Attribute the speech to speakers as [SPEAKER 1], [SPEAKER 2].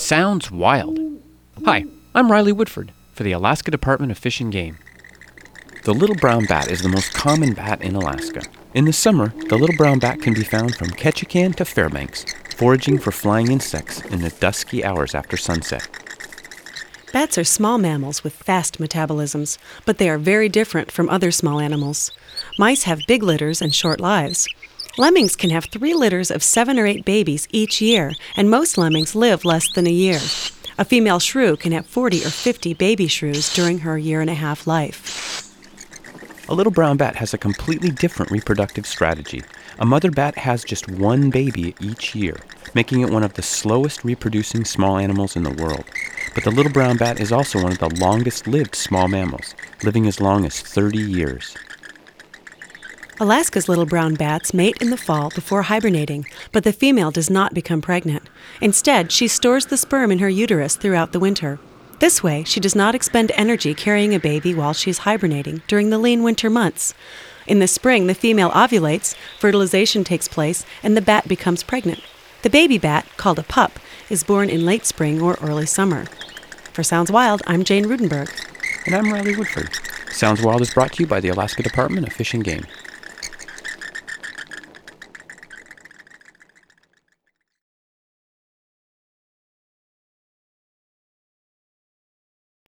[SPEAKER 1] Sounds wild. Hi, I'm Riley Woodford for the Alaska Department of Fish and Game. The little brown bat is the most common bat in Alaska. In the summer, the little brown bat can be found from Ketchikan to Fairbanks, foraging for flying insects in the dusky hours after sunset.
[SPEAKER 2] Bats are small mammals with fast metabolisms, but they are very different from other small animals. Mice have big litters and short lives. Lemmings can have 3 litters of 7 or 8 babies each year, and most lemmings live less than a year. A female shrew can have 40 or 50 baby shrews during her year-and-a-half life.
[SPEAKER 1] A little brown bat has a completely different reproductive strategy. A mother bat has just 1 baby each year, making it one of the slowest reproducing small animals in the world. But the little brown bat is also one of the longest-lived small mammals, living as long as 30 years.
[SPEAKER 2] Alaska's little brown bats mate in the fall before hibernating, but the female does not become pregnant. Instead, she stores the sperm in her uterus throughout the winter. This way, she does not expend energy carrying a baby while she is hibernating during the lean winter months. In the spring, the female ovulates, fertilization takes place, and the bat becomes pregnant. The baby bat, called a pup, is born in late spring or early summer. For Sounds Wild, I'm Jane Rudenberg.
[SPEAKER 1] And I'm Riley Woodford. Sounds Wild is brought to you by the Alaska Department of Fish and Game.